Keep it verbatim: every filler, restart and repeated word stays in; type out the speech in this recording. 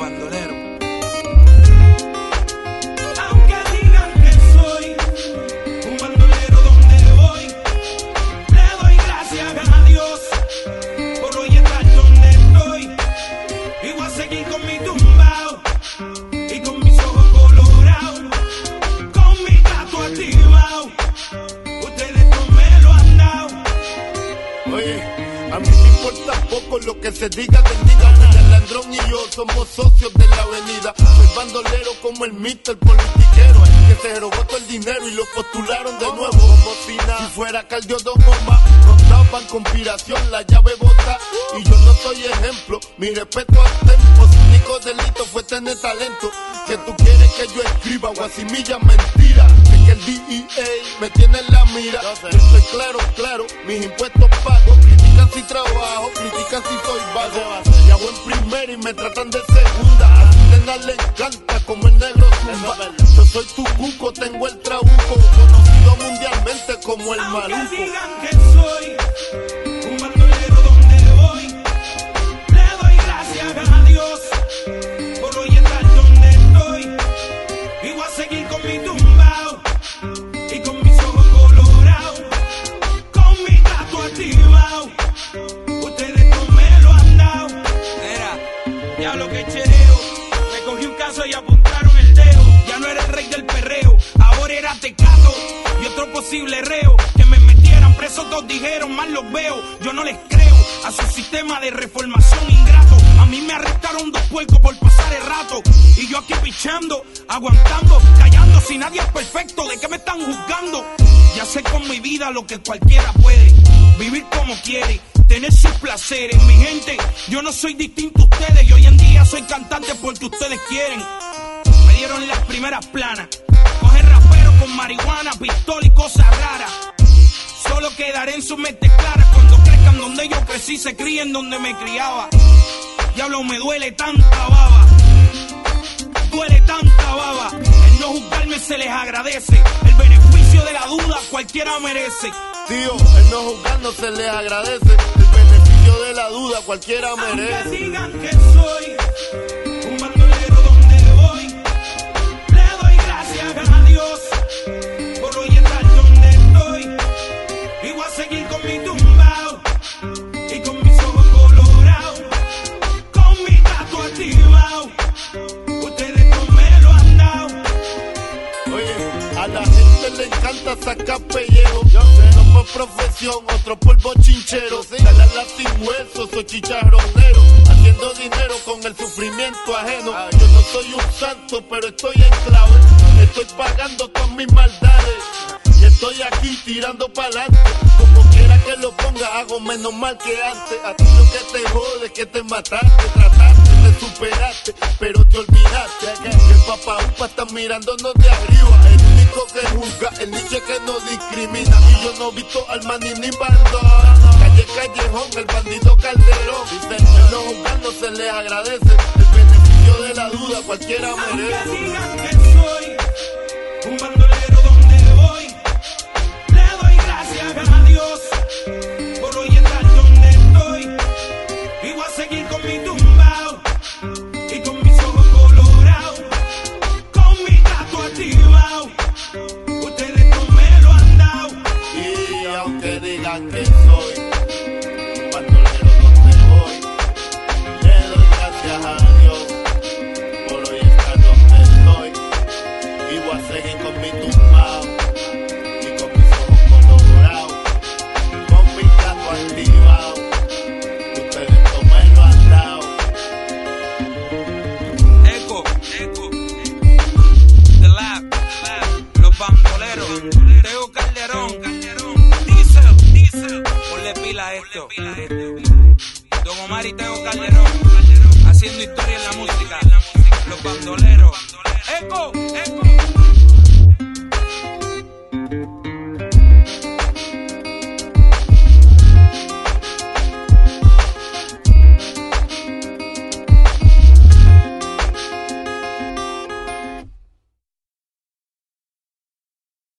bandoleros. Aunque digan que soy un bandolero donde voy, le doy gracias a Dios por hoy estar donde estoy. Y voy a seguir con mi tumbao y con mis ojos colorados, con mi gato activado. Ustedes no me lo han dado. Oye, a mí me importa poco lo que se diga del diga. El Landrón y yo somos socios de la avenida. Soy bandolero como el mister politiquero, el que se robó todo el dinero y lo postularon de nuevo. Como si nada, si fuera Caldio dos bombas, nos daban conspiración, la llave bota. Y yo no soy ejemplo, mi respeto al tempo. Su único delito fue tener talento. Que tú quieres que yo escriba guasimilla mentira. Es que el D E A me tiene en la mira. Yo estoy claro, claro, mis impuestos pago. Critican si trabajo, critican si soy vago. Y hago en primera y me tratan de segunda. A Tena le encanta como el negro zumba. Yo soy tu cuco, tengo el trabuco, conocido mundialmente como el Aunque maluco. digan que soy un bandolero donde voy, le doy gracias a Dios por hoy estar donde estoy. Y voy a seguir con mi tumbao y con mis ojos colorados, con mi gato activado. Ustedes no me lo han dado. Era, diablo que chereo. Me cogí un caso y apuntaron el dedo. Ya no era el rey del perreo, ahora era Tecato y otro posible reo. Que me metieran preso, todos dijeron, mal los veo. Yo no les creo a su sistema de reformación ingrato. A mí me arrestaron dos puercos por pasar el rato. Y yo aquí pichando, aguantando, callando. Si nadie es perfecto, ¿de qué me están juzgando? Ya sé con mi vida lo que cualquiera puede. Vivir como quiere, tener sus placeres. Mi gente, yo no soy distinto a ustedes. Y hoy en día soy cantante porque ustedes quieren. Me dieron las primeras planas. Cogen raperos con marihuana, pistola y cosas raras. Solo quedaré en sus mentes claras cuando crezcan donde yo crecí, se críen donde me criaba. Diablo, me duele tanta baba, duele tanta baba. El no juzgarme se les agradece. El beneficio de la duda cualquiera merece. Tío, el no juzgar no se les agradece. El beneficio de la duda cualquiera Aunque merece. digan que soy un bandolero donde voy, le doy gracias a Dios por hoy estar donde estoy. Y voy a seguir con mi tumbao y con mis ojos colorados, con mi gato activado. Ustedes no me lo han dado. Oye, a la gente le encanta sacar pellejo. No por profesión, otro por bochinchero. Dale a la sin hueso, soy chicharronero. Haciendo dinero con el sufrimiento ajeno. Yo no soy un santo, pero estoy en clave. Estoy pagando con mis maldades. Y estoy aquí tirando pa'lante. Como quiera que lo ponga, hago menos mal que antes. A ti lo que te jode, que te mataste. Trataste, te superaste, pero te olvidaste. Que el papá upa está mirándonos de arriba. El único que juzga, el nicho que no discrimina. Y yo no he visto al maní ni bandón. Calle Callejón, el bandido Calderón. Dice, el no juzgar no se les agradece. El beneficio de la duda cualquiera merece. Aunque digan que soy un bandolero donde voy, le doy gracias a Dios por hoy estar donde estoy. Y voy a seguir con mi tumbao y con mis ojos colorados, con mi gato activado. Ustedes no me lo han dado. Y aunque digan que soy un bandolero donde voy, le doy gracias a Dios por hoy estar donde estoy. Y voy a seguir con mi tumbao y con mis ojos colorados, con mi gato activado. Ustedes no me lo han dado. Eco, eco, The Lab, los bandoleros, Teo Calderón, Diesel, Diesel, ponle pila a esto. Don Omar y Teo Calderón, haciendo historia en la música, los bandoleros. Eco, eco.